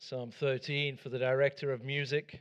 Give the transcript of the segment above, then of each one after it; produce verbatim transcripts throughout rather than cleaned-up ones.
Psalm thirteen for the director of music,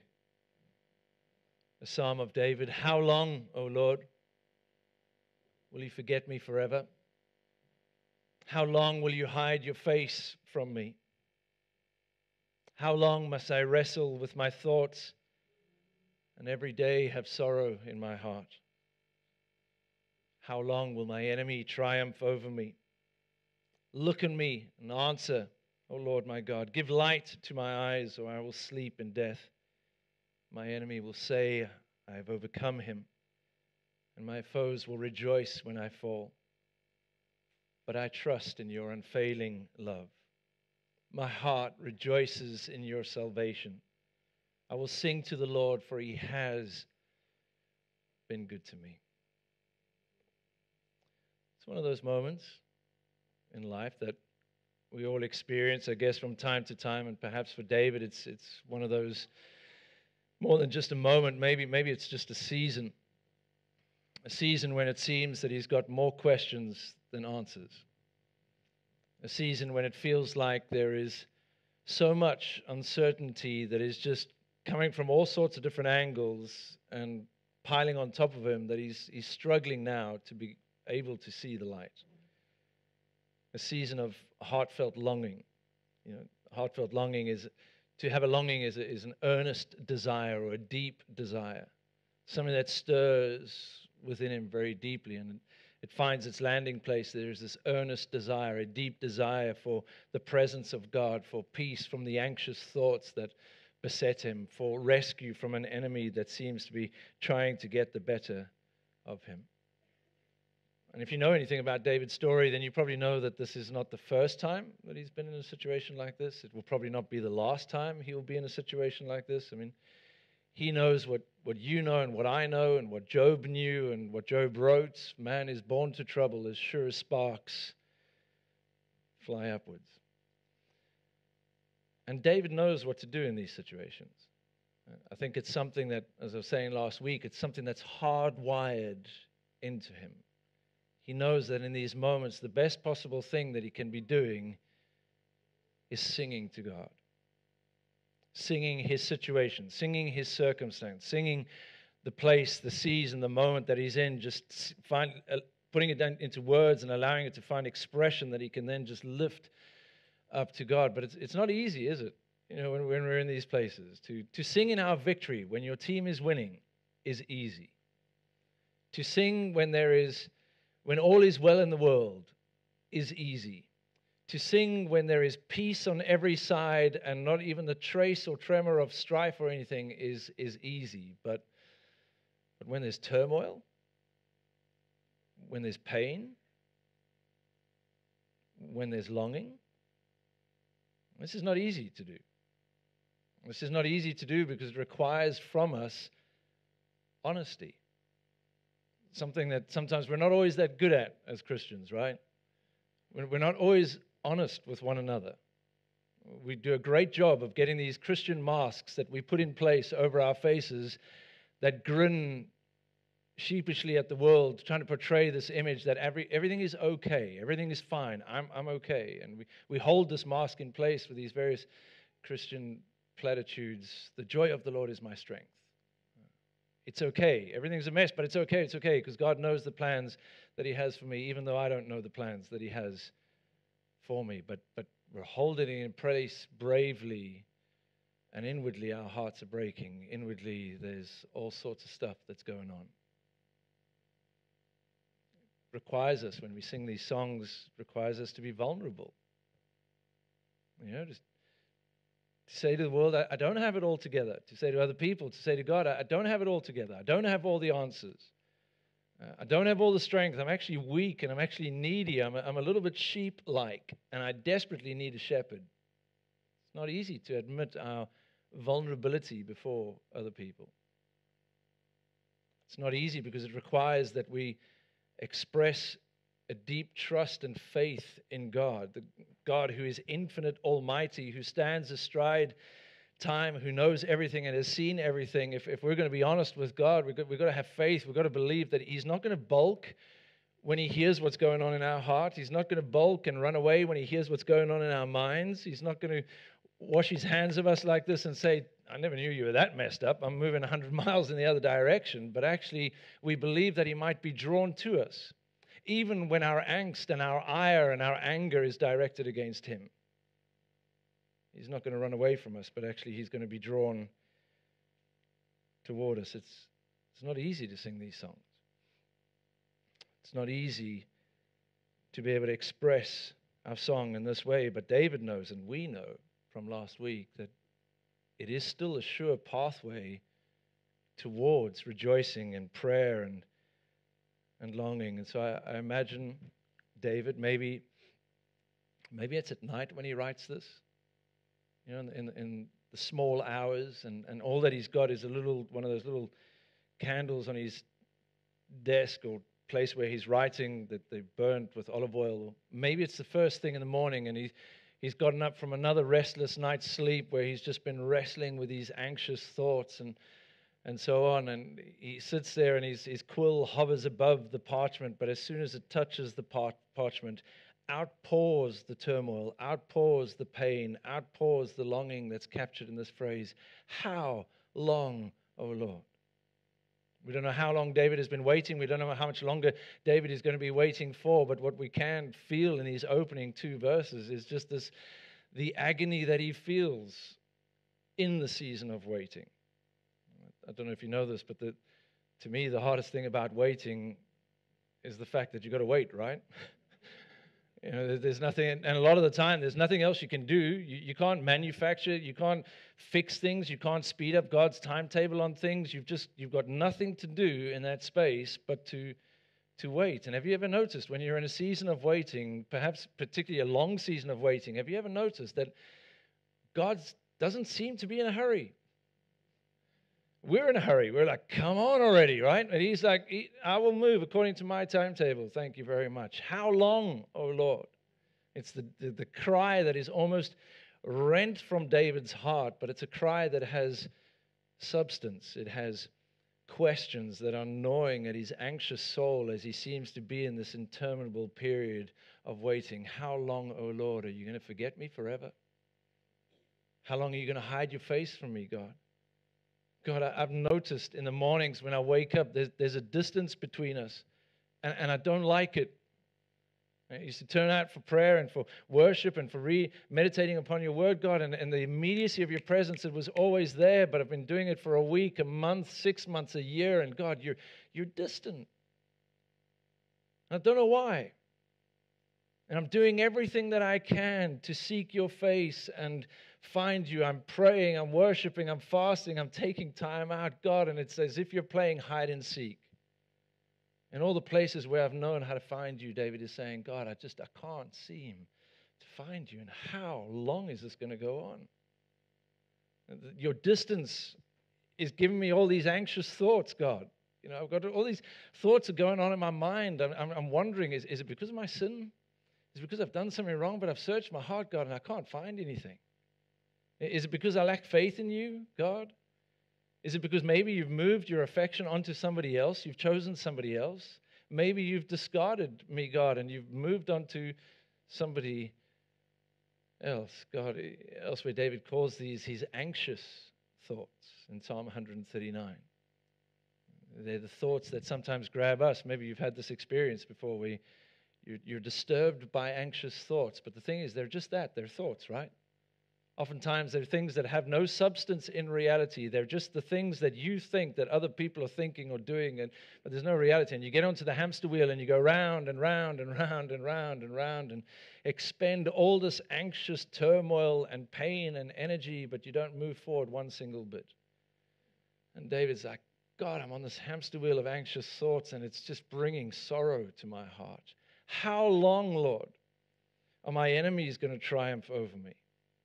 a psalm of David. How long, O Lord, will you forget me forever? How long will you hide your face from me? How long must I wrestle with my thoughts and every day have sorrow in my heart? How long will my enemy triumph over me? Look on me and answer, O Lord my God. Give light to my eyes, or I will sleep in death. My enemy will say, I have overcome him, and my foes will rejoice when I fall. But I trust in your unfailing love. My heart rejoices in your salvation. I will sing to the Lord, for he has been good to me. It's one of those moments in life that we all experience, I guess, from time to time, and perhaps for David, it's it's one of those more than just a moment. Maybe maybe it's just a season, a season when it seems that he's got more questions than answers, a season when it feels like there is so much uncertainty that is just coming from all sorts of different angles and piling on top of him that he's he's struggling now to be able to see the light. A season of heartfelt longing. You know, heartfelt longing is, to have a longing is, a, is an earnest desire or a deep desire, something that stirs within him very deeply, and it finds its landing place. There's this earnest desire, a deep desire for the presence of God, for peace from the anxious thoughts that beset him, for rescue from an enemy that seems to be trying to get the better of him. And if you know anything about David's story, then you probably know that this is not the first time that he's been in a situation like this. It will probably not be the last time he will be in a situation like this. I mean, he knows what, what you know and what I know and what Job knew and what Job wrote. Man is born to trouble as sure as sparks fly upwards. And David knows what to do in these situations. I think it's something that, as I was saying last week, it's something that's hardwired into him. He knows that in these moments, the best possible thing that he can be doing is singing to God. Singing his situation, singing his circumstance, singing the place, the season, the moment that he's in, just find, uh, putting it down into words and allowing it to find expression that he can then just lift up to God. But it's, it's not easy, is it? You know, when, when we're in these places. To, to sing in our victory when your team is winning is easy. To sing when there is When all is well in the world is easy. To sing when there is peace on every side and not even the trace or tremor of strife or anything is, is easy. But, but when there's turmoil, when there's pain, when there's longing, this is not easy to do. This is not easy to do because it requires from us honesty. Something that sometimes we're not always that good at as Christians, right? We're not always honest with one another. We do a great job of getting these Christian masks that we put in place over our faces that grin sheepishly at the world, trying to portray this image that every, everything is okay, everything is fine, I'm, I'm okay. And we, we hold this mask in place with these various Christian platitudes. The joy of the Lord is my strength. It's okay. Everything's a mess, but it's okay. It's okay because God knows the plans that he has for me, even though I don't know the plans that he has for me. But but we're holding it in place bravely, and inwardly our hearts are breaking. Inwardly there's all sorts of stuff that's going on. It requires us, when we sing these songs, requires us to be vulnerable. You know, just to say to the world, I, I don't have it all together. To say to other people, to say to God, I, I don't have it all together. I don't have all the answers. Uh, I don't have all the strength. I'm actually weak and I'm actually needy. I'm a, I'm a little bit sheep-like, and I desperately need a shepherd. It's not easy to admit our vulnerability before other people. It's not easy because it requires that we express a deep trust and faith in God, the God who is infinite, almighty, who stands astride time, who knows everything and has seen everything. If, if we're going to be honest with God, we've got, we've got to have faith. We've got to believe that he's not going to balk when he hears what's going on in our heart. He's not going to balk and run away when he hears what's going on in our minds. He's not going to wash his hands of us like this and say, I never knew you were that messed up. I'm moving one hundred miles in the other direction. But actually, we believe that he might be drawn to us, even when our angst and our ire and our anger is directed against him. He's not going to run away from us, but actually he's going to be drawn toward us. It's, it's not easy to sing these songs. It's not easy to be able to express our song in this way, but David knows, and we know from last week, that it is still a sure pathway towards rejoicing and prayer and and longing. And so I, I imagine David, maybe maybe it's at night when he writes this, you know, in, in, in the small hours, and, and all that he's got is a little one of those little candles on his desk or place where he's writing that they burnt with olive oil. Maybe it's the first thing in the morning, and he he's gotten up from another restless night's sleep where he's just been wrestling with these anxious thoughts and and so on, and he sits there and his, his quill hovers above the parchment, but as soon as it touches the par- parchment, outpours the turmoil, outpours the pain, outpours the longing that's captured in this phrase, how long, O Lord? We don't know how long David has been waiting. We don't know how much longer David is going to be waiting for, but what we can feel in these opening two verses is just this, the agony that he feels in the season of waiting. I don't know if you know this, but the, to me, the hardest thing about waiting is the fact that you've got to wait, right? You know, there's nothing, and a lot of the time, there's nothing else you can do. You, you can't manufacture, you can't fix things, you can't speed up God's timetable on things. You've just, you've got nothing to do in that space but to, to wait. And have you ever noticed when you're in a season of waiting, perhaps particularly a long season of waiting, have you ever noticed that God doesn't seem to be in a hurry? We're in a hurry. We're like, come on already, right? And he's like, I will move according to my timetable. Thank you very much. How long, O Lord? It's the, the, the cry that is almost rent from David's heart, but it's a cry that has substance. It has questions that are gnawing at his anxious soul as he seems to be in this interminable period of waiting. How long, O Lord, are you going to forget me forever? How long are you going to hide your face from me, God? God, I've noticed in the mornings when I wake up, there's, there's a distance between us, and, and I don't like it. I used to turn out for prayer and for worship and for re-meditating upon your word, God, and, and the immediacy of your presence, it was always there, but I've been doing it for a week, a month, six months, a year, and God, you're, you're distant. I don't know why. And I'm doing everything that I can to seek your face and find you. I'm praying, I'm worshiping, I'm fasting, I'm taking time out, God, and it's as if you're playing hide and seek. In all the places where I've known how to find you, David is saying, God, I just, I can't seem to find you. And how long is this going to go on? Your distance is giving me all these anxious thoughts, God. You know, I've got all these thoughts are going on in my mind. I'm, I'm, I'm wondering, is, is it because of my sin? Is it because I've done something wrong, but I've searched my heart, God, and I can't find anything? Is it because I lack faith in you, God? Is it because maybe you've moved your affection onto somebody else? You've chosen somebody else? Maybe you've discarded me, God, and you've moved on to somebody else. God, elsewhere David calls these his anxious thoughts in Psalm one thirty-nine. They're the thoughts that sometimes grab us. Maybe you've had this experience before where you're, you're disturbed by anxious thoughts. But the thing is, they're just that. They're thoughts, right? Oftentimes, they're things that have no substance in reality. They're just the things that you think that other people are thinking or doing, and, but there's no reality. And you get onto the hamster wheel and you go round and round and round and round and round and expend all this anxious turmoil and pain and energy, but you don't move forward one single bit. And David's like, God, I'm on this hamster wheel of anxious thoughts, and it's just bringing sorrow to my heart. How long, Lord, are my enemies going to triumph over me?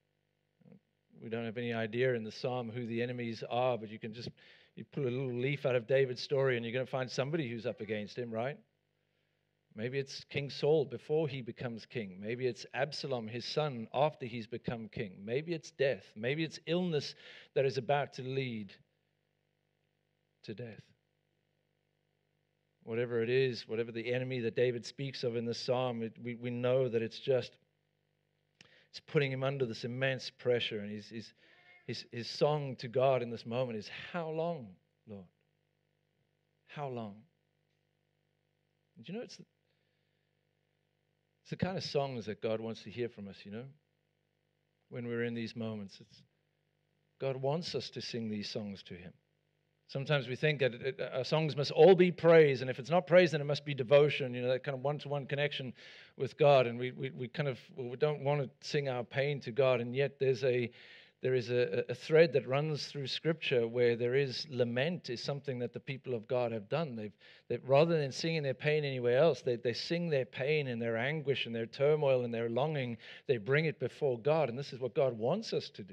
We don't have any idea in the psalm who the enemies are, but you can just you pull a little leaf out of David's story and you're going to find somebody who's up against him, right? Maybe it's King Saul before he becomes king. Maybe it's Absalom, his son, after he's become king. Maybe it's death. Maybe it's illness that is about to lead to death. Whatever it is, whatever the enemy that David speaks of in the psalm, it, we, we know that it's just It's putting him under this immense pressure. And his, his, his, his song to God in this moment is, how long, Lord? How long? And you know, it's the, it's the kind of songs that God wants to hear from us, you know? When we're in these moments, it's, God wants us to sing these songs to him. Sometimes we think that it, our songs must all be praise, and if it's not praise, then it must be devotion, you know, that kind of one-to-one connection with God. And we, we, we kind of well, we don't want to sing our pain to God, and yet there's a there is a, a thread that runs through Scripture where there is lament is something that the people of God have done. They've, they've rather than singing their pain anywhere else, they, they sing their pain and their anguish and their turmoil and their longing. They bring it before God, and this is what God wants us to do.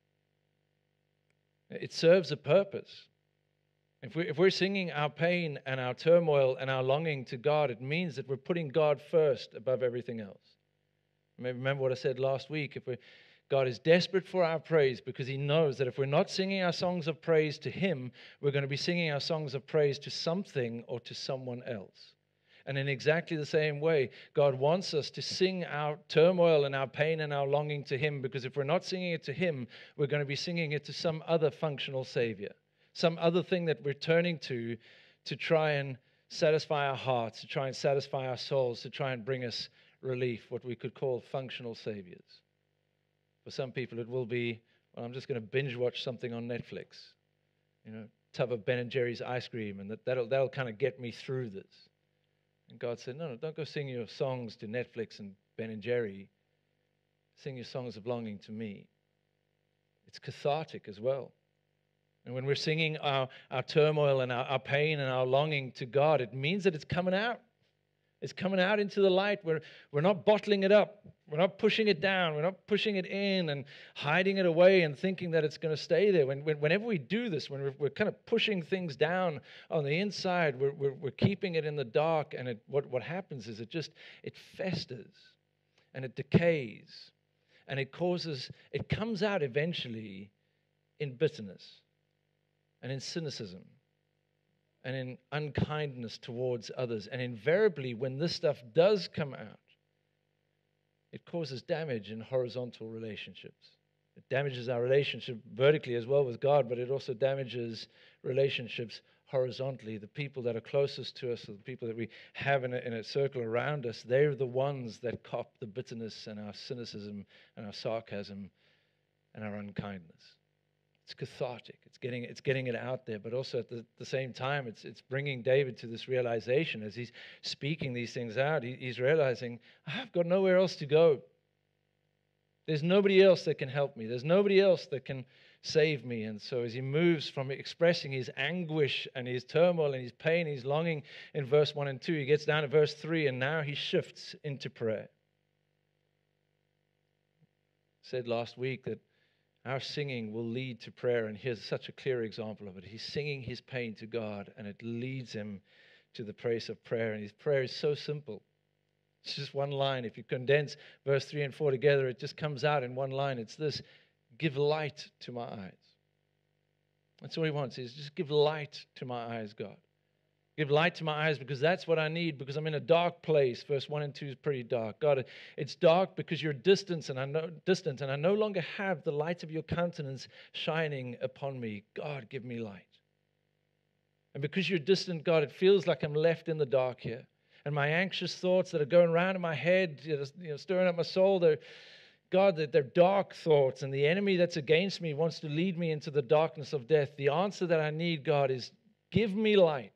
It serves a purpose. If, we, if we're singing our pain and our turmoil and our longing to God, it means that we're putting God first above everything else. Maybe remember what I said last week. If we, God is desperate for our praise because he knows that if we're not singing our songs of praise to him, we're going to be singing our songs of praise to something or to someone else. And in exactly the same way, God wants us to sing our turmoil and our pain and our longing to him, because if we're not singing it to him, we're going to be singing it to some other functional savior. Some other thing that we're turning to to try and satisfy our hearts, to try and satisfy our souls, to try and bring us relief, what we could call functional saviors. For some people, it will be, well, I'm just going to binge watch something on Netflix, you know, tub of Ben and Jerry's ice cream, and that, that'll, that'll kind of get me through this. And God said, no, no, don't go sing your songs to Netflix and Ben and Jerry. Sing your songs of longing to me. It's cathartic as well. And when we're singing our, our turmoil and our, our pain and our longing to God, it means that it's coming out. It's coming out into the light. We're, we're not bottling it up. We're not pushing it down. We're not pushing it in and hiding it away and thinking that it's going to stay there. When, when, whenever we do this, when we're, we're kind of pushing things down on the inside, we're, we're, we're keeping it in the dark. And it, what, what happens is it just, it festers and it decays. And it causes, it comes out eventually in bitterness and in cynicism, and in unkindness towards others. And invariably, when this stuff does come out, it causes damage in horizontal relationships. It damages our relationship vertically as well with God, but it also damages relationships horizontally. The people that are closest to us, or the people that we have in a, in a circle around us, they're the ones that cop the bitterness and our cynicism and our sarcasm and our unkindness. It's cathartic. It's getting, it's getting it out there, but also at the, the same time, it's, it's bringing David to this realization as he's speaking these things out. He, he's realizing, I've got nowhere else to go. There's nobody else that can help me. There's nobody else that can save me. And so as he moves from expressing his anguish and his turmoil and his pain, his longing in verse one and two, he gets down to verse three, and now he shifts into prayer. I said last week that our singing will lead to prayer, and here's such a clear example of it. He's singing his pain to God, and it leads him to the place of prayer, and his prayer is so simple. It's just one line. If you condense verse three and four together, it just comes out in one line. It's this: give light to my eyes. That's all he wants, is just give light to my eyes, God. Give light to my eyes, because that's what I need, because I'm in a dark place. Verse one and two is pretty dark. God, it's dark because you're distant and I know distant, and I no longer have the light of your countenance shining upon me. God, give me light. And because you're distant, God, it feels like I'm left in the dark here. And my anxious thoughts that are going around in my head, you know, stirring up my soul, they're, God, they're, they're dark thoughts, and the enemy that's against me wants to lead me into the darkness of death. The answer that I need, God, is give me light.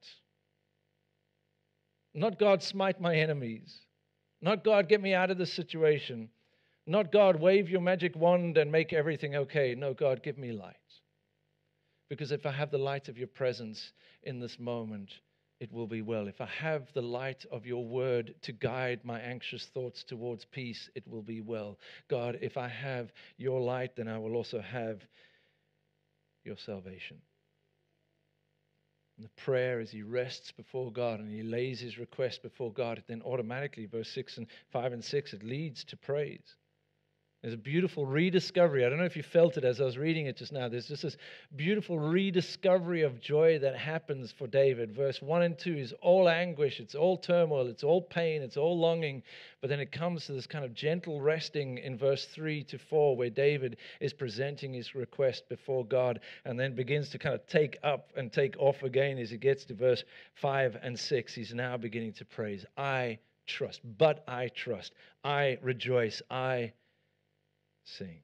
Not God, smite my enemies. Not God, get me out of this situation. Not God, wave your magic wand and make everything okay. No, God, give me light. Because if I have the light of your presence in this moment, it will be well. If I have the light of your word to guide my anxious thoughts towards peace, it will be well. God, if I have your light, then I will also have your salvation. And the prayer, as he rests before God and he lays his request before God, then automatically, verse six and five and six, it leads to praise. There's a beautiful rediscovery. I don't know if you felt it as I was reading it just now. There's just this beautiful rediscovery of joy that happens for David. Verse one and two is all anguish, it's all turmoil, it's all pain, it's all longing. But then it comes to this kind of gentle resting in verse three to four, where David is presenting his request before God and then begins to kind of take up and take off again as he gets to verse five and six. He's now beginning to praise. I trust, but I trust. I rejoice. I sing.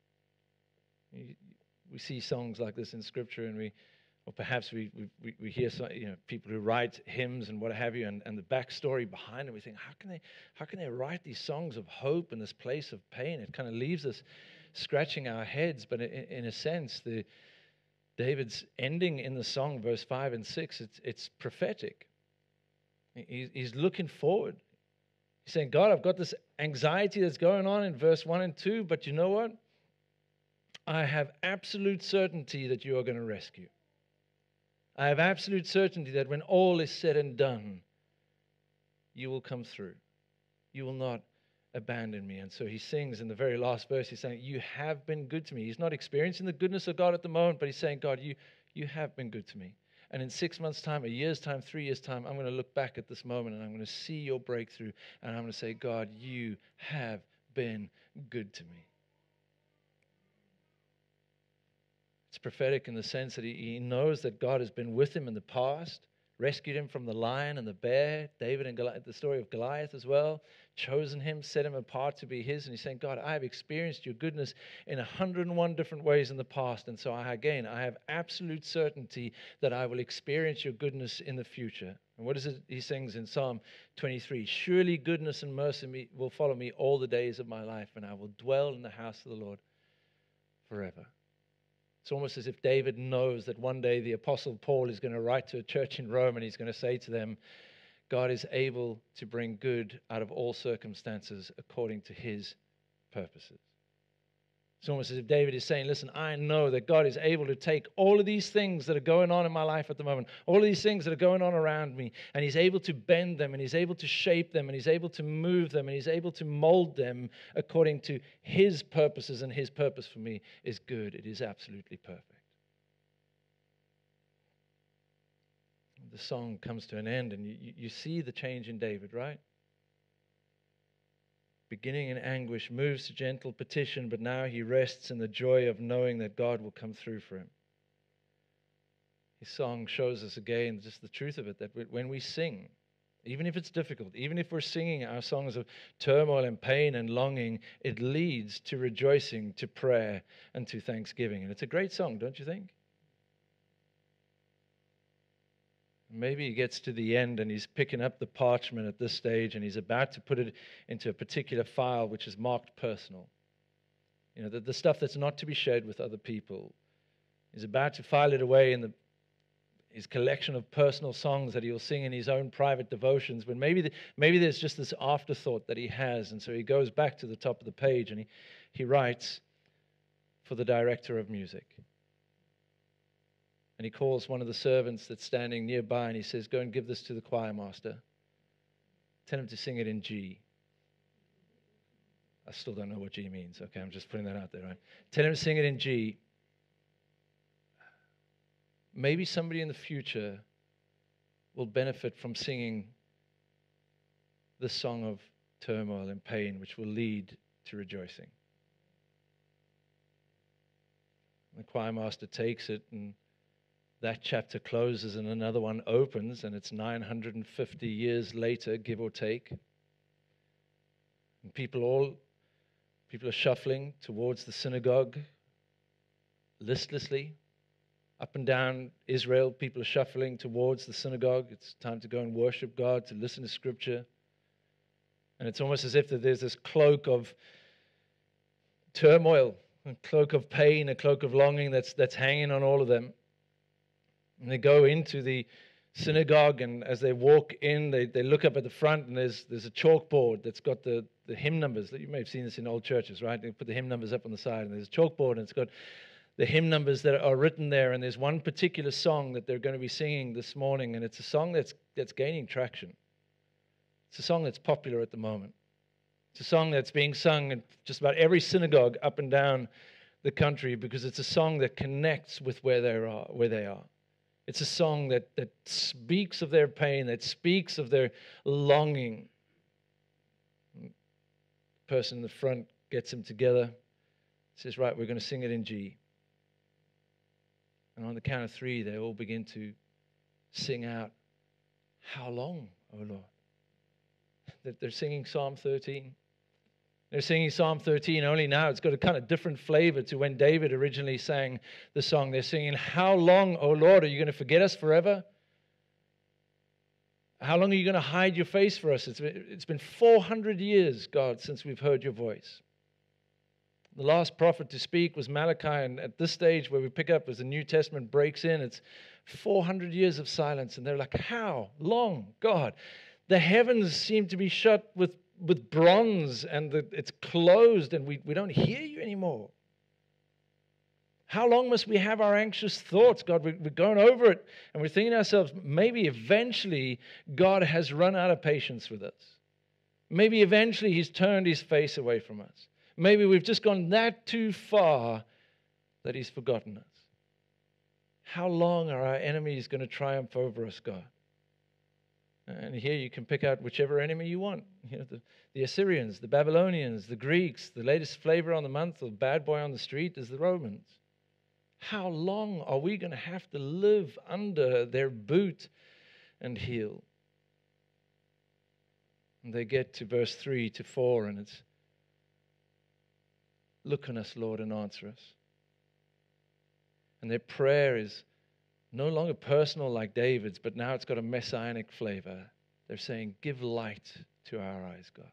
We see songs like this in Scripture, and we, or perhaps we we, we hear some, you know, people who write hymns and what have you, and, and the backstory behind it. We think, how can they how can they write these songs of hope in this place of pain? It kind of leaves us scratching our heads. But in, in a sense, the David's ending in the song, verse five and six, it's it's prophetic. He, he's looking forward. He's saying, God, I've got this anxiety that's going on in verse one and two, but you know what? I have absolute certainty that you are going to rescue. I have absolute certainty that when all is said and done, you will come through. You will not abandon me. And so he sings in the very last verse, he's saying, you have been good to me. He's not experiencing the goodness of God at the moment, but he's saying, God, you, you have been good to me. And in six months' time, a year's time, three years' time, I'm going to look back at this moment and I'm going to see your breakthrough. And I'm going to say, God, you have been good to me. It's prophetic in the sense that he, he knows that God has been with him in the past, rescued him from the lion and the bear, David and Goliath, the story of Goliath as well, chosen him, set him apart to be his. And he's saying, God, I have experienced your goodness in one hundred and one different ways in the past. And so I, again, I have absolute certainty that I will experience your goodness in the future. And what is it he sings in Psalm twenty-three? Surely goodness and mercy will follow me all the days of my life, and I will dwell in the house of the Lord forever. It's almost as if David knows that one day the Apostle Paul is going to write to a church in Rome and he's going to say to them, God is able to bring good out of all circumstances according to his purposes. It's almost as if David is saying, listen, I know that God is able to take all of these things that are going on in my life at the moment, all of these things that are going on around me, and he's able to bend them, and he's able to shape them, and he's able to move them, and he's able to mold them according to his purposes, and his purpose for me is good. It is absolutely perfect. The song comes to an end, and you, you see the change in David, right? Beginning in anguish, moves to gentle petition, but now he rests in the joy of knowing that God will come through for him. His song shows us again just the truth of it, that when we sing, even if it's difficult, even if we're singing our songs of turmoil and pain and longing, it leads to rejoicing, to prayer, and to thanksgiving. And it's a great song, don't you think? Maybe he gets to the end and he's picking up the parchment at this stage and he's about to put it into a particular file which is marked personal. You know, the, the stuff that's not to be shared with other people. He's about to file it away in the, his collection of personal songs that he'll sing in his own private devotions. But maybe, the, maybe there's just this afterthought that he has. And so he goes back to the top of the page and he, he writes, for the director of music. And he calls one of the servants that's standing nearby and he says, go and give this to the choir master. Tell him to sing it in G. I still don't know what G means. Okay, I'm just putting that out there, right? Tell him to sing it in G. Maybe somebody in the future will benefit from singing this song of turmoil and pain, which will lead to rejoicing. The choir master takes it, and that chapter closes and another one opens, and it's nine hundred fifty years later, give or take. And people all, people are shuffling towards the synagogue listlessly. Up and down Israel, people are shuffling towards the synagogue. It's time to go and worship God, to listen to Scripture. And it's almost as if that there's this cloak of turmoil, a cloak of pain, a cloak of longing that's that's hanging on all of them. And they go into the synagogue, and as they walk in, they, they look up at the front, and there's there's a chalkboard that's got the, the hymn numbers. You may have seen this in old churches, right? They put the hymn numbers up on the side, and there's a chalkboard, and it's got the hymn numbers that are written there. And there's one particular song that they're going to be singing this morning, and it's a song that's that's gaining traction. It's a song that's popular at the moment. It's a song that's being sung in just about every synagogue up and down the country because it's a song that connects with where they are, where they are. It's a song that, that speaks of their pain, that speaks of their longing. The person in the front gets them together, says, right, we're going to sing it in G. And on the count of three, they all begin to sing out, how long, O Lord? That they're singing Psalm thirteen. They're singing Psalm thirteen, only now it's got a kind of different flavor to when David originally sang the song. They're singing, how long, O Lord, are you going to forget us forever? How long are you going to hide your face for us? It's been, it's been four hundred years, God, since we've heard your voice. The last prophet to speak was Malachi, and at this stage where we pick up as the New Testament breaks in, it's four hundred years of silence, and they're like, how long, God? The heavens seem to be shut with, with bronze, and the, it's closed, and we, we don't hear you anymore. How long must we have our anxious thoughts, God? We, we're going over it, and we're thinking to ourselves, maybe eventually God has run out of patience with us. Maybe eventually he's turned his face away from us. Maybe we've just gone that too far that he's forgotten us. How long are our enemies going to triumph over us, God? And here you can pick out whichever enemy you want. You know, the, the Assyrians, the Babylonians, the Greeks, the latest flavor on the month, or bad boy on the street is the Romans. How long are we going to have to live under their boot and heel? And they get to verse three to four, and it's, look on us, Lord, and answer us. And their prayer is no longer personal like David's, but now it's got a messianic flavor. They're saying, give light to our eyes, God.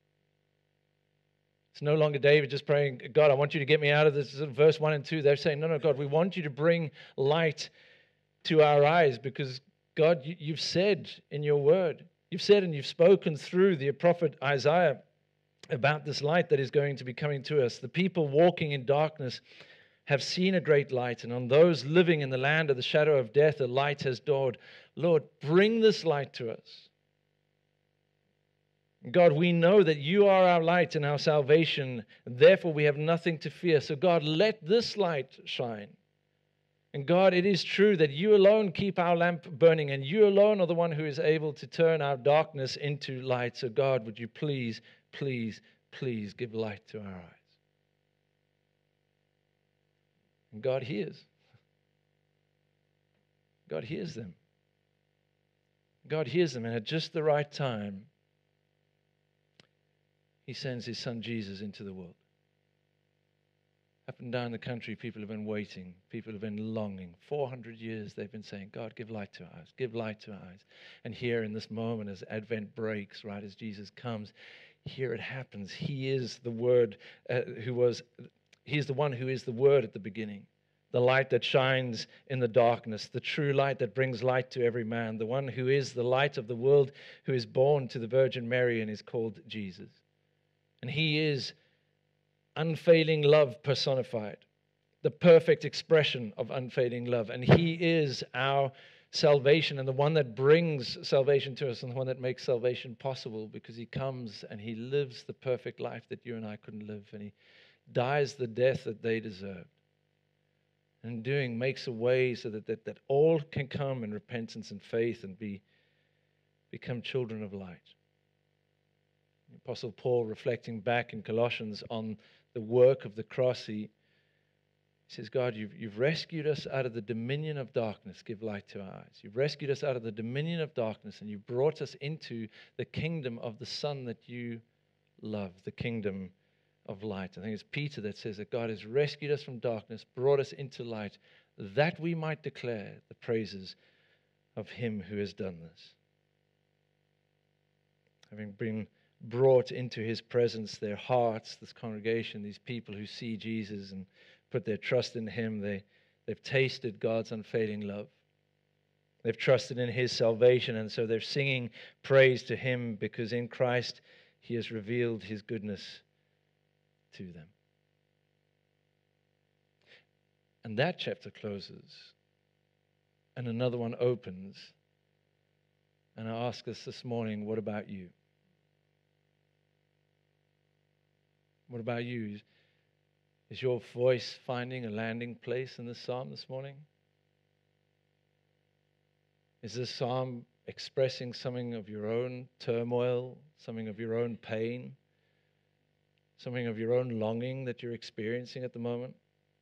It's no longer David just praying, God, I want you to get me out of this. Verse one and two, they're saying, no, no, God, we want you to bring light to our eyes because, God, you, you've said in your word, you've said and you've spoken through the prophet Isaiah about this light that is going to be coming to us. The people walking in darkness have seen a great light, and on those living in the land of the shadow of death, a light has dawned. Lord, bring this light to us. God, we know that you are our light and our salvation. Therefore, we have nothing to fear. So, God, let this light shine. And God, it is true that you alone keep our lamp burning, and you alone are the one who is able to turn our darkness into light. So, God, would you please, please, please give light to our eyes? And God hears. God hears them. God hears them, and at just the right time, he sends his son Jesus into the world. Up and down the country, people have been waiting. People have been longing. four hundred years they've been saying, God, give light to our eyes. Give light to our eyes. And here in this moment, as Advent breaks, right, as Jesus comes, here it happens. He is the Word uh, who was, he's the one who is the Word at the beginning. The light that shines in the darkness, the true light that brings light to every man, the one who is the light of the world, who is born to the Virgin Mary and is called Jesus. And he is unfailing love personified, the perfect expression of unfailing love. And he is our salvation and the one that brings salvation to us and the one that makes salvation possible because he comes and he lives the perfect life that you and I couldn't live. And he dies the death that they deserved. And in doing, makes a way so that, that, that all can come in repentance and faith and be become children of light. The Apostle Paul, reflecting back in Colossians on the work of the cross, he, he says, God, you've, you've rescued us out of the dominion of darkness. Give light to our eyes. You've rescued us out of the dominion of darkness, and you've brought us into the kingdom of the Son that you love, the kingdom of light. I think it's Peter that says that God has rescued us from darkness, brought us into light, that we might declare the praises of him who has done this. Having been brought into his presence, their hearts, this congregation, these people who see Jesus and put their trust in him, they, they've tasted God's unfailing love. They've trusted in his salvation, and so they're singing praise to him because in Christ he has revealed his goodness to them. And that chapter closes, and another one opens. And I ask us this morning, what about you? What about you? Is your voice finding a landing place in this psalm this morning? Is this psalm expressing something of your own turmoil, something of your own pain, something of your own longing that you're experiencing at the moment?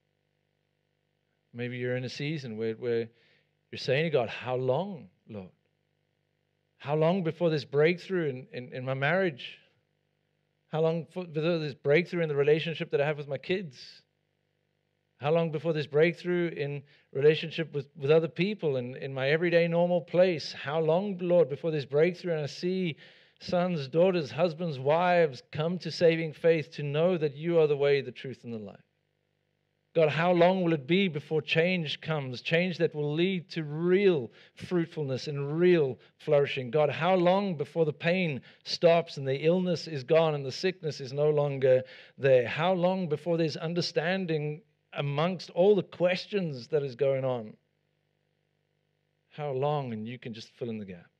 Maybe you're in a season where, where you're saying to God, how long, Lord? How long before this breakthrough in, in, in my marriage? How long before this breakthrough in the relationship that I have with my kids? How long before this breakthrough in relationship with, with other people and in my everyday normal place? How long, Lord, before this breakthrough and I see sons, daughters, husbands, wives come to saving faith to know that you are the way, the truth, and the life? God, how long will it be before change comes, change that will lead to real fruitfulness and real flourishing? God, how long before the pain stops and the illness is gone and the sickness is no longer there? How long before there's understanding amongst all the questions that is going on? How long? And you can just fill in the gap.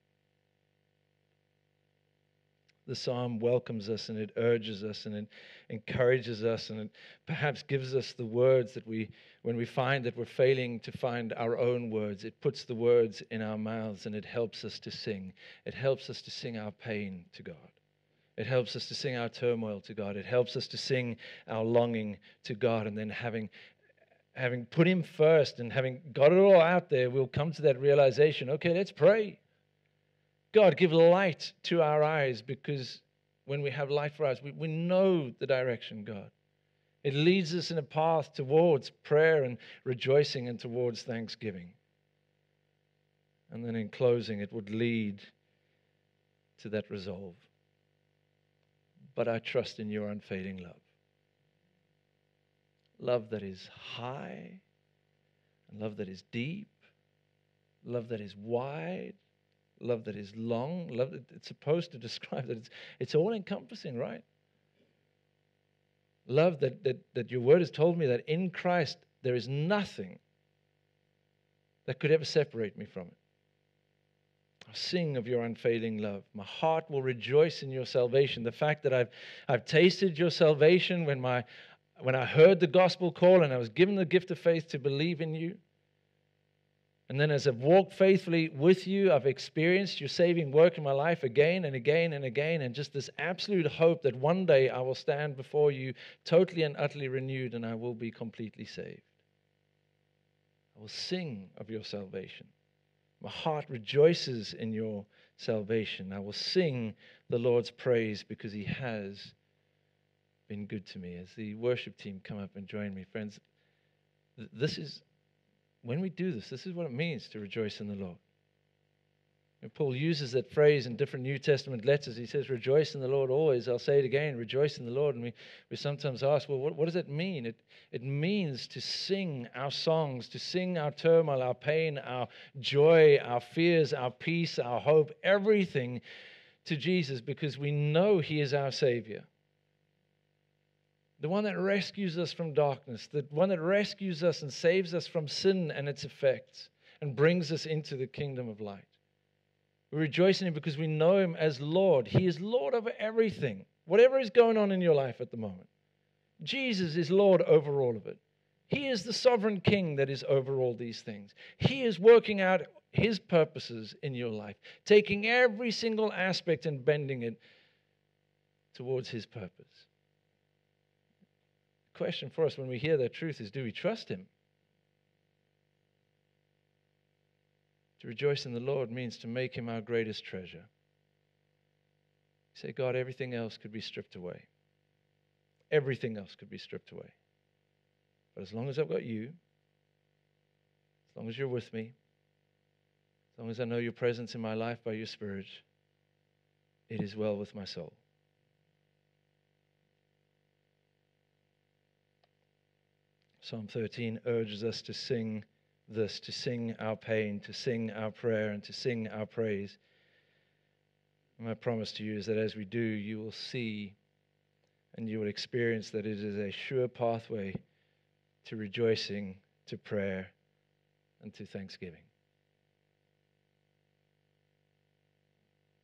The psalm welcomes us and it urges us and it encourages us and it perhaps gives us the words that we, when we find that we're failing to find our own words, it puts the words in our mouths and it helps us to sing. It helps us to sing our pain to God. It helps us to sing our turmoil to God. It helps us to sing our longing to God. And then having, having put Him first and having got it all out there, we'll come to that realization, okay, let's pray. God, give light to our eyes, because when we have light for us, we, we know the direction, God. It leads us in a path towards prayer and rejoicing and towards thanksgiving. And then in closing, it would lead to that resolve. But I trust in your unfading love. Love that is high, and love that is deep, love that is wide, love that is long, love that it's supposed to describe that it's it's all encompassing, right? Love that, that that your word has told me that in Christ there is nothing that could ever separate me from it. I'll sing of your unfailing love. My heart will rejoice in your salvation. The fact that I've I've tasted your salvation when my when I heard the gospel call and I was given the gift of faith to believe in you. And then as I've walked faithfully with you, I've experienced your saving work in my life again and again and again, and just this absolute hope that one day I will stand before you totally and utterly renewed and I will be completely saved. I will sing of your salvation. My heart rejoices in your salvation. I will sing the Lord's praise because He has been good to me. As the worship team come up and join me, friends, th- this is... When we do this, this is what it means to rejoice in the Lord. And Paul uses that phrase in different New Testament letters. He says, rejoice in the Lord always. I'll say it again, rejoice in the Lord. And we, we sometimes ask, well, what, what does that mean? It, it means to sing our songs, to sing our turmoil, our pain, our joy, our fears, our peace, our hope, everything to Jesus, because we know He is our Savior. The one that rescues us from darkness, the one that rescues us and saves us from sin and its effects and brings us into the kingdom of light. We rejoice in Him because we know Him as Lord. He is Lord over everything, whatever is going on in your life at the moment. Jesus is Lord over all of it. He is the sovereign King that is over all these things. He is working out His purposes in your life, taking every single aspect and bending it towards His purpose. Question for us when we hear that truth is, do we trust Him? To rejoice in the Lord means to make Him our greatest treasure. Say, God, everything else could be stripped away. Everything else could be stripped away. But as long as I've got you, as long as you're with me, as long as I know your presence in my life by your Spirit, it is well with my soul. Psalm thirteen urges us to sing this, to sing our pain, to sing our prayer, and to sing our praise. And my promise to you is that as we do, you will see and you will experience that it is a sure pathway to rejoicing, to prayer, and to thanksgiving.